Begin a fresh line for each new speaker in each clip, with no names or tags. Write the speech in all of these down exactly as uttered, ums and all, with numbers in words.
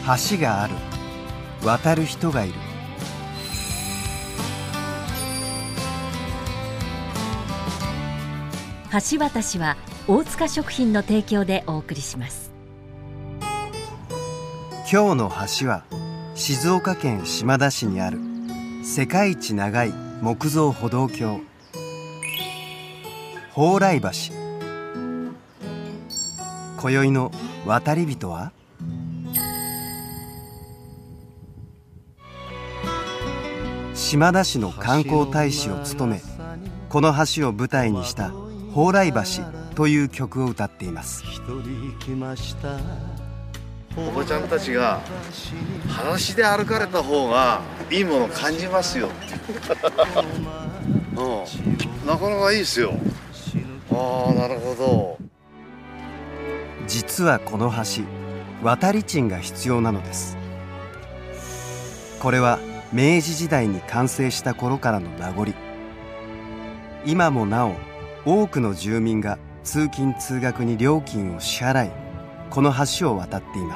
橋がある、渡る人がいる。
橋渡しは大塚食品の提供でお送りします。
今日の橋は静岡県島田市にある世界一長い木造歩道橋、蓬莱橋。今宵の渡り人は島田市の観光大使を務め、この橋を舞台にした蓬莱橋という曲を歌っています。
おばちゃんたちが裸足で歩かれた方がいいものを感じますようん、なかなかいいですよ。ああ、なるほど。
実はこの橋、渡り賃が必要なのです。これは明治時代に完成した頃からの名残。今もなお多くの住民が通勤通学に料金を支払い、この橋を渡っています。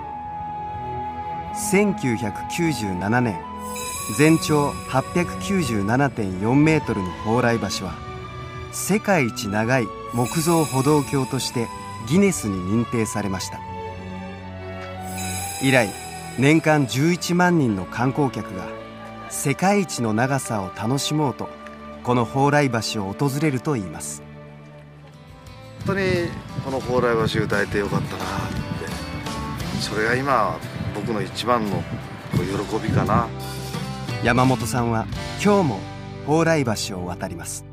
せんきゅうひゃくきゅうじゅうななねん、全長 はっぴゃくきゅうじゅうななてんよんメートルの蓬莱橋は世界一長い木造歩道橋としてギネスに認定されました。以来年間じゅういちまんにんの観光客が世界一の長さを楽しもうとこの蓬莱橋を訪れるといいます。
本当にこの蓬莱橋歌えてよかったなって、それが今僕の一番のこう喜びかな。
山本さんは今日も蓬莱橋を渡ります。